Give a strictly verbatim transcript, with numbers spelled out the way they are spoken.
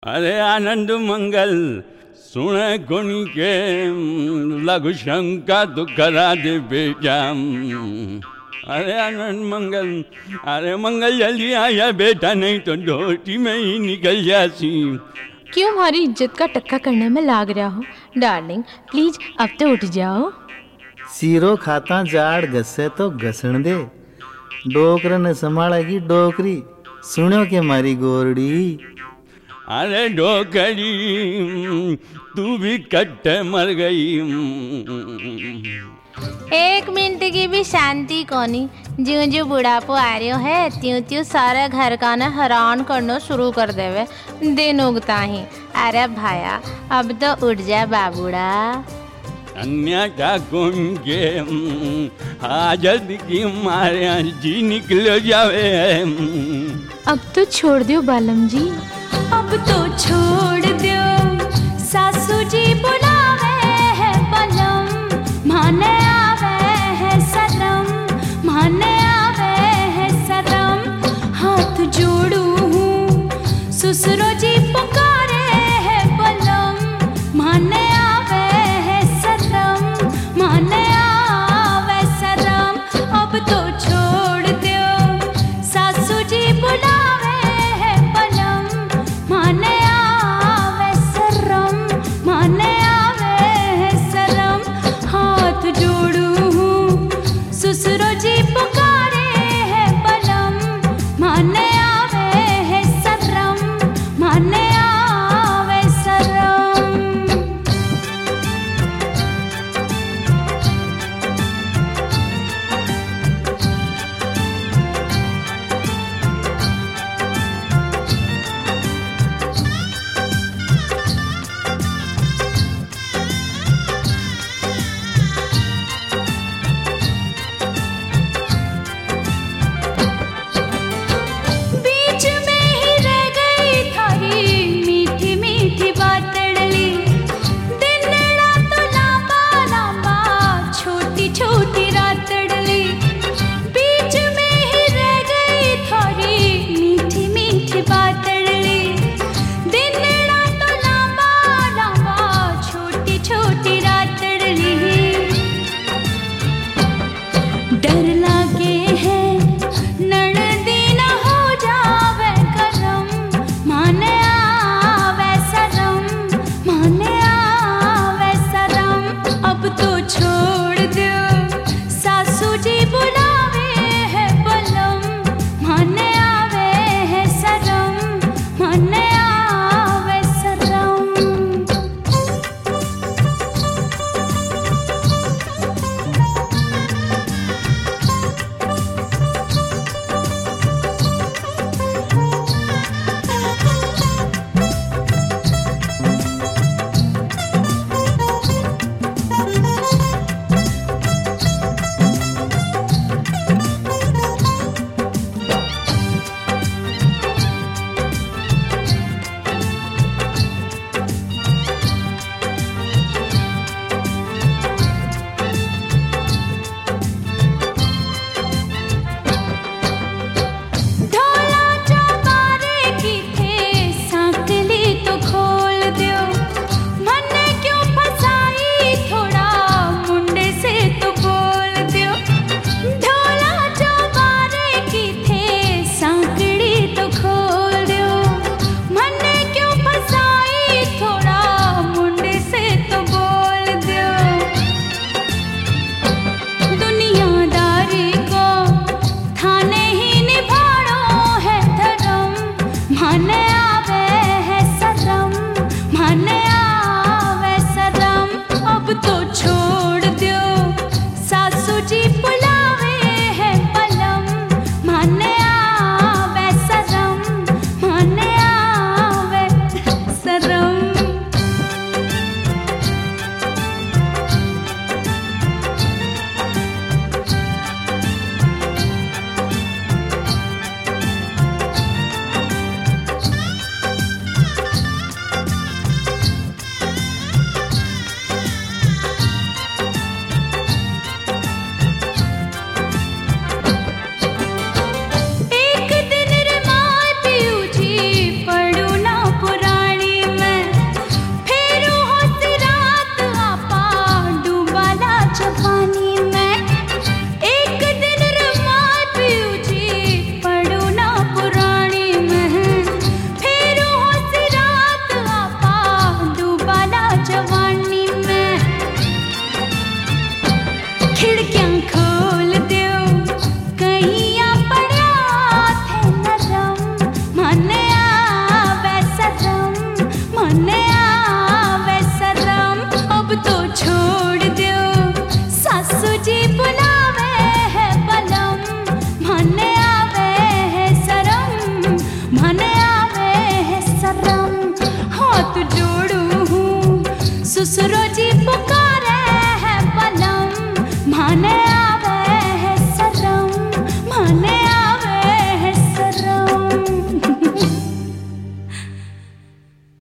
अरे आनंद मंगल सुन गुणी के लघु शंका तो करा दे बेटा। अरे आनंद मंगल, अरे मंगल जल्दी आया बेटा, नहीं तो डोटी में ही निकल जासी। क्यों हमारी इज्जत का टक्का करने में लाग रहा हो डार्लिंग, प्लीज अब तो उठ जाओ। सीरो खाता जाड़ घसे तो घसण दे, डोकर ने संभालेगी डोकरी, सुनो के मारी गोरड़ी। अरे डोकरी तू भी कट्टे मर गई। एक मिनट की भी शांति कोनी, ज्यों ज्यों बुढ़ापो आ रही है त्यों त्यों सारे घर का न हैरान करना शुरू कर देवे दिन उगता ही। अरे भाया अब तो उठ जा बाबूड़ा। अन्या का कौन के हाजत की मारे जी निकल जावे। अब तो छोड़ दियो बालम जी, अब तो छोड़ दियो, सासू जी बुलावे है बलम, माने आवे है सदम, माने आवे है सदम। हाथ जोड़ू हूँ ससुरो जी पुकारे है बलम, माने आवे है सदम, माने आवे सदम। अब तो छोड़ दियो, सासू जी बुलावे है बलम, माने